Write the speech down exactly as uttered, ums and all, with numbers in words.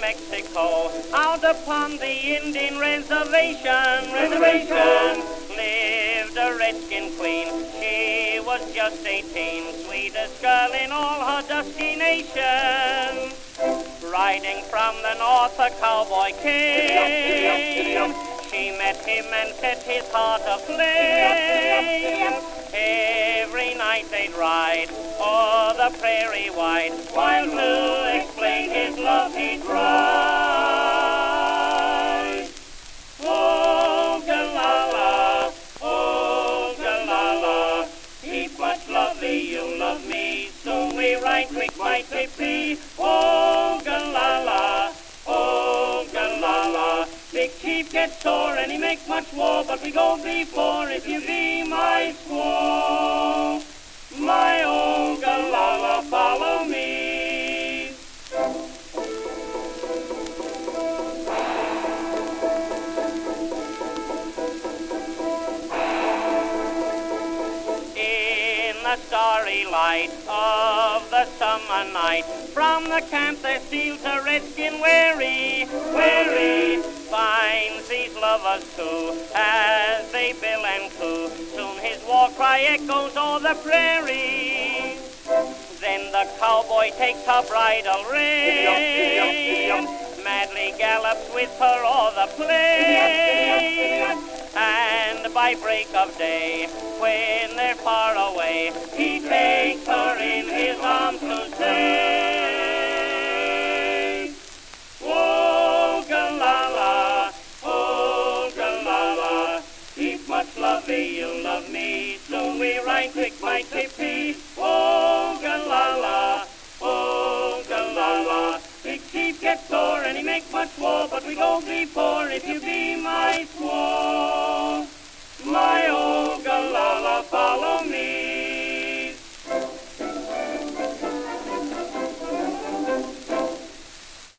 Mexico, out upon the Indian reservation, reservation, lived a redskin queen. She was just eighteen, sweetest girl in all her dusky nation. Riding from the north, a cowboy came. She met him and set his heart aflame. Every night they'd ride o'er the prairie wide, while to explain his love he'd ride. Oh, Galala, oh, Galala, keep much love thee, you love me, soon we ride quick by Tepi. Oh, Galala, oh, Galala, big chief gets sore and he makes much war, but we go before if you be my squaw. My old Galala, follow me. In the starry light of the summer night, from the camp there steals a redskin wary, wary, finds these lovers too, as they bill and coo. Soon his war cry echoes o'er the prairie. Then the cowboy takes her bridle rein, madly gallops with her o'er the plain. And by break of day, when they're far away, he takes her in his arms to say, oh, Galala, oh, Galala, keep much love thee, you love me, soon we ride quick by Tepi. Oh, Galala, oh, Galala, big chief gets sore and he makes much war, but we go before if you be my squaw.